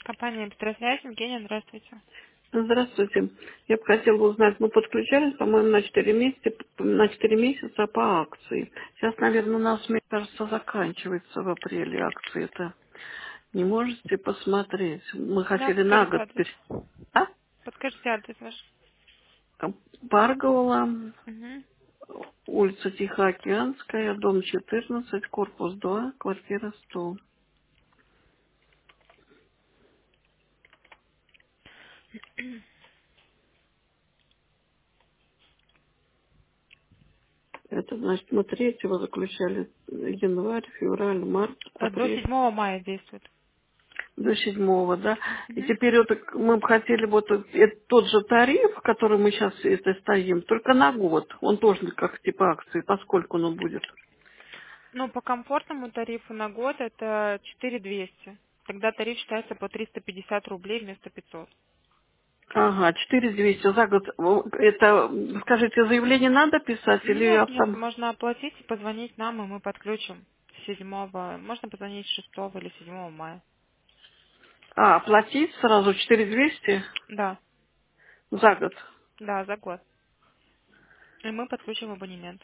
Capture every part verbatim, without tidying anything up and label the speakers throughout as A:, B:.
A: Компания «Петросвязь». Евгения, здравствуйте.
B: Здравствуйте. Я бы хотела узнать, мы подключались, по-моему, на четыре месяца, на четыре месяца по акции. Сейчас, наверное, у нас, мне кажется, заканчивается в апреле акции. Это не можете посмотреть? Мы
A: Да,
B: хотели на
A: подскажите
B: год.
A: адрес.
B: пере- А?
A: Подскажите адрес ваш.
B: Баргаула,
A: Угу.
B: улица Тихоокеанская, дом четырнадцать, корпус два, квартира сто. Это значит, мы третьего заключали январь, февраль, март,
A: Э, До
B: апрель.
A: седьмого мая действует.
B: До седьмого, да. И
A: Угу.
B: теперь вот мы бы хотели вот это тот же тариф, который мы сейчас это стоим, только на год. Он тоже как типа акции, поскольку он будет.
A: Ну, по комфортному тарифу на год это четыре двести. Тогда тариф считается по триста пятьдесят рублей вместо пятьсот.
B: Ага, четыре двести за год. О, Это, скажите, заявление надо писать или
A: Нет,
B: я
A: нет,
B: сам...
A: можно оплатить и позвонить нам, и мы подключим седьмого. Можно позвонить шестого или седьмого мая.
B: А, оплатить сразу четыре двести
A: Да,
B: за год?
A: да, за год. И мы подключим абонемент.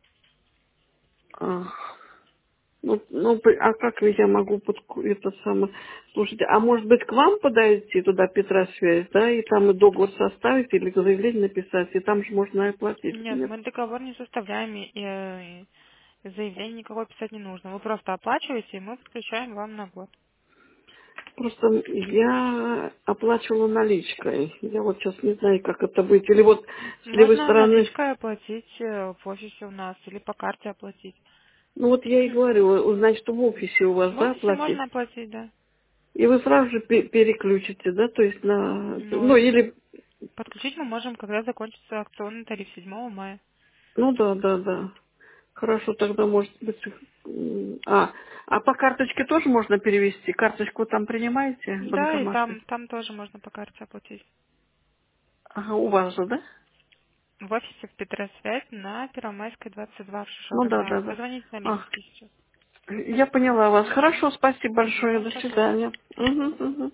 B: А, ну, ну, при- а как я могу подку- это самое... Слушайте, а может быть к вам подойти туда Петросвязь, да, и там и договор составить или заявление написать, и там же можно и оплатить,
A: Нет,
B: нет?
A: мы договор не составляем, и, э, заявление никакого писать не нужно. Вы просто оплачиваете, и мы подключаем вам на год.
B: Просто я оплачивала наличкой. Я вот сейчас не знаю, как это быть. Или вот с левой
A: Можно
B: стороны,
A: наличкой оплатить э, в офисе у нас или по карте оплатить.
B: ну вот я и говорю, узнать, что в офисе у вас,
A: В
B: да,
A: офисе
B: оплатить.
A: можно оплатить, да.
B: И вы сразу же пе- переключите, да, то есть на,
A: Но
B: ну или,
A: подключить мы можем, когда закончится акционный тариф седьмого мая.
B: ну да, да, да. Хорошо, тогда может быть, м, а, а по карточке тоже можно перевести? Карточку там принимаете в
A: Да, и
B: банкомате?
A: там, там тоже можно по карте оплатить.
B: Ага, у вас же, да?
A: В офисе в Петросвязь на Первомайской двадцать два в
B: Ну
A: Шишовой.
B: да,
A: Да,
B: да, да.
A: позвоните на
B: А,
A: Ленинский сейчас.
B: я поняла вас. Хорошо, спасибо большое.
A: Угу,
B: До
A: пожалуйста.
B: свидания. Мгм, мгм.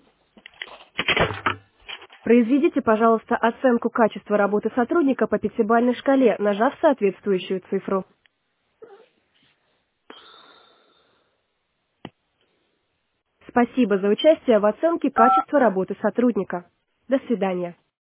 A: Произведите, пожалуйста, оценку качества работы сотрудника по пятибалльной шкале, нажав соответствующую цифру. Спасибо за участие в оценке качества работы сотрудника. До свидания.